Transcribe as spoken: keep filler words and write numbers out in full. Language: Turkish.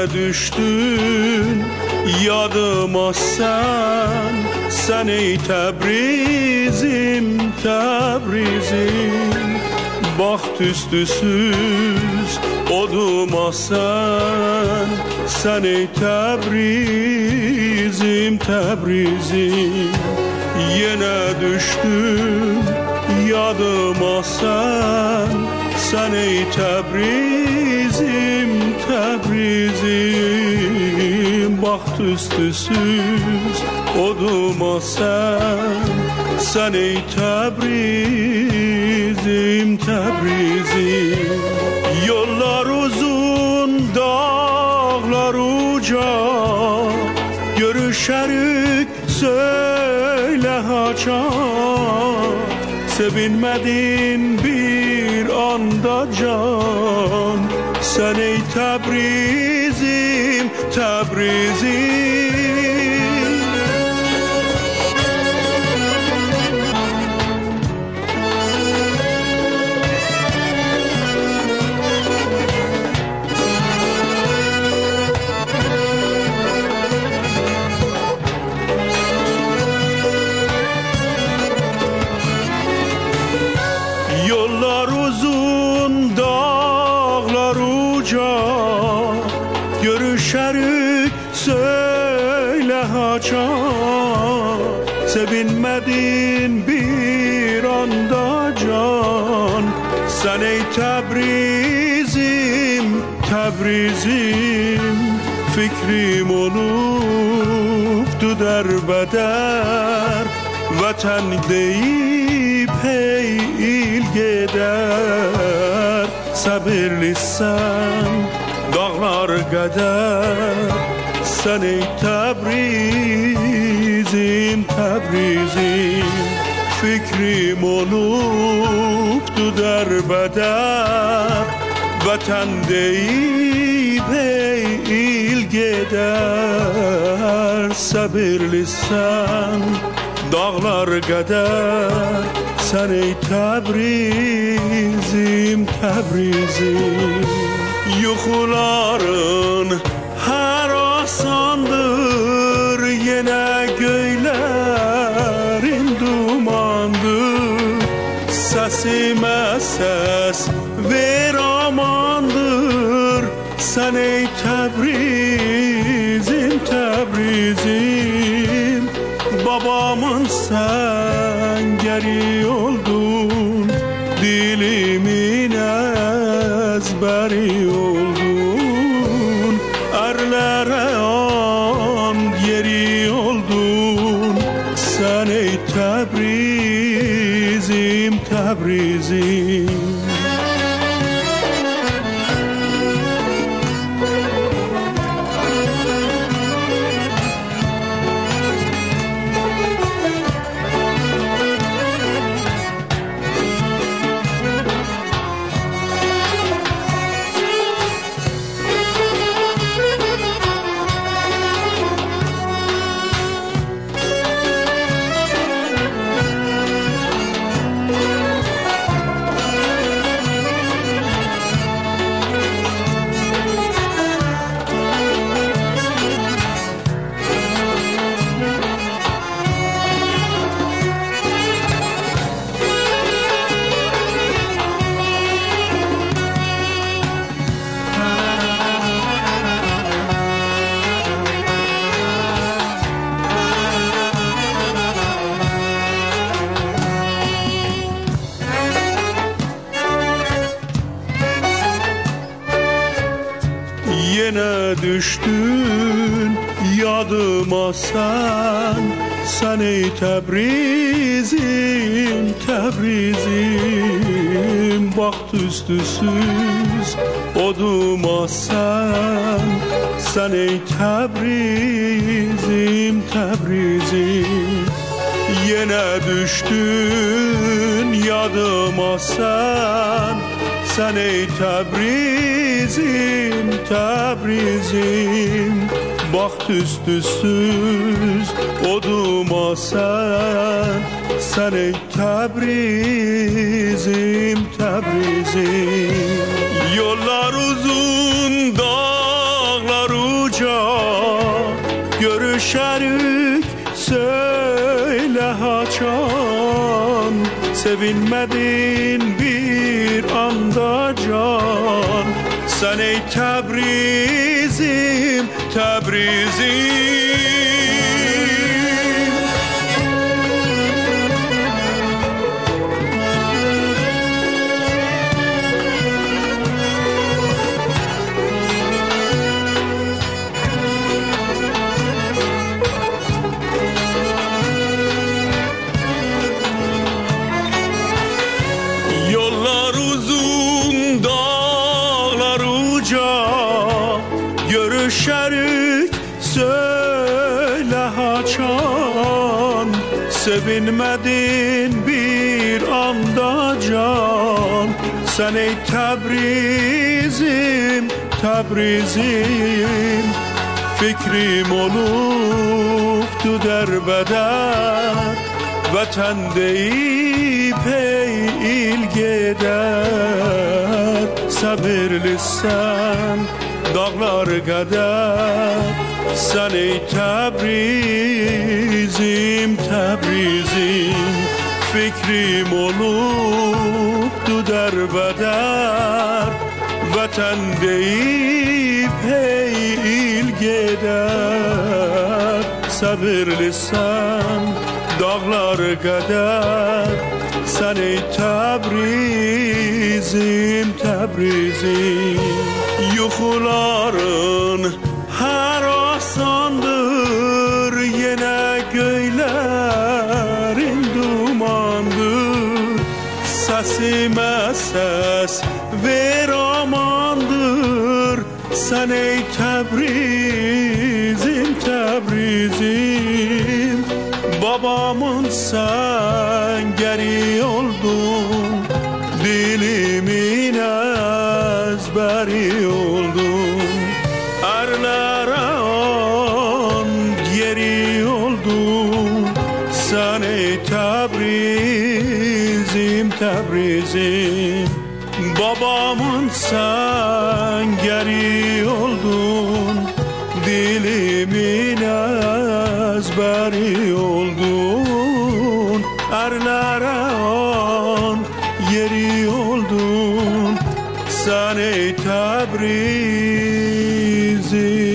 düştün yadıma sen, sen ey Tebrizim, Tebrizim. Baht üstüsüz oduma sen, sen ey Tebrizim, Tebrizim. Yine düştün yadıma sen, sen ey Tebrizim, Tebrizim. Baht üstüsüz oduma sen, sen ey Tebrizim, Tebrizim. Yollar uzun, dağlar uca, görüşerik söyle haçan. Sevinmedin bir anda can, sen ey Tebrizim, Tebrizim. Yollar uzun, dağlar uca, görüşerik söyle haçan. Sevinmedin bir anda can, sen ey Tebrizim, Tebrizim. Fikrim oluptu derbeder, vatan deyip hey il gider. Sabırlıysan dağlar kadar, sen ey Tebrizim, Tebrizim. Fikrim oluptu derbeder, vatan deyip hey il gider. Sabırlıysan dağlar kadar, sen ey Tebrizim, Tebrizim. Yuxuların her asandır, yine göylerin dumandır. Sesime ses ver amandır, sen ey Tebrizim, Tebrizim. Babamın sen geri oldun, dilimin ezberi oldun. Erlere an yeri oldun, sen ey Tebrizim, Tebrizim. Yine düştün yadıma sen, sen ey Tebrizim, Tebrizim. Baht üstüsüz oduma sen, sen ey Tebrizim, Tebrizim. Yine düştün yadıma sen, sen ey Tebrizim, Tebrizim. Baht üstüsüz oduma sen, sen ey Tebrizim, Tebrizim. Yollar uzun, dağlar sevinmedin bir anda can. Sen ey Tebrizim, Tebrizim. Yollar uzun, dağlar uca, görüşerik söyle haçan. Sevinmedin bir anda can. Sen ey Tebrizim, Tebrizim. Fikrim oluptu derbeder, vatan deyip ey il gider. Sabırlısan dağlar kadar. Sen ey Tebrizim, Tebrizim. Fikrim oluptu derbeder, vatan deyip ey il gider. Sabırlısan dağlar kadar. Sen ey Tebrizim, Tebrizim. Yuxuların her asandır, yine göylerin dumandır. Sesime ses ver amandır. Sen ey Tebrizim, Tebrizim. Babamın sen geri oldun, dilimin ezberi oldun. Erlere on geri oldun. Sen ey Tebrizim, Tebrizim. Babamın sen geri oldun, dilimin ezberi oldun. Erlere on yeri oldun. Sen ey Tebrizim.